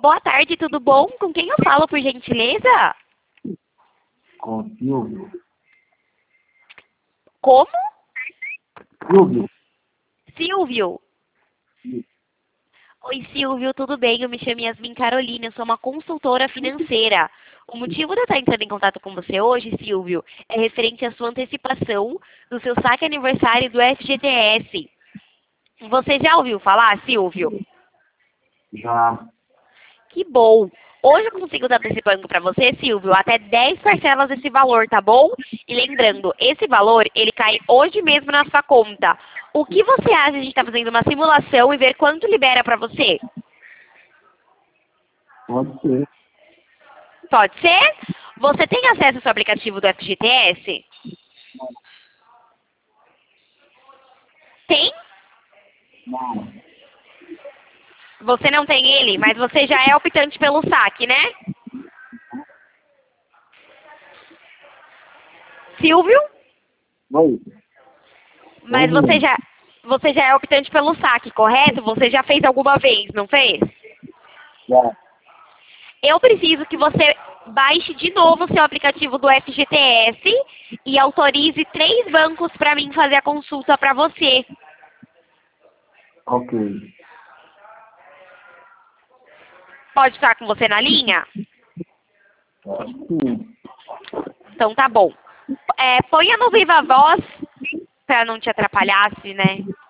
Boa tarde, tudo bom? Com quem eu falo, por gentileza? Com Silvio. Como? Silvio. Silvio. Oi, Silvio, tudo bem? Eu me chamo Yasmin Carolina, eu sou uma consultora financeira. O motivo de eu estar entrando em contato com você hoje, Silvio, é referente à sua antecipação do seu saque aniversário do FGTS. Você já ouviu falar, Silvio? Já. Que bom! Hoje eu consigo estar antecipando para você, Silvio, até 10 parcelas desse valor, tá bom? E lembrando, esse valor, ele cai hoje mesmo na sua conta. O que você acha de a gente estar fazendo uma simulação e ver quanto libera para você? Pode ser. Pode ser? Você tem acesso ao seu aplicativo do FGTS? Tem? Não. Você não tem ele, mas você já é optante pelo saque, né? Silvio? Oi. Mas você já é optante pelo saque, correto? Você já fez alguma vez, não fez? Já. Eu preciso que você baixe de novo o seu aplicativo do FGTS e autorize 3 bancos para mim fazer a consulta para você. Ok. Pode estar com você na linha? Acho que sim. Então tá bom. Ponha no Viva Voz para não te atrapalhar, né?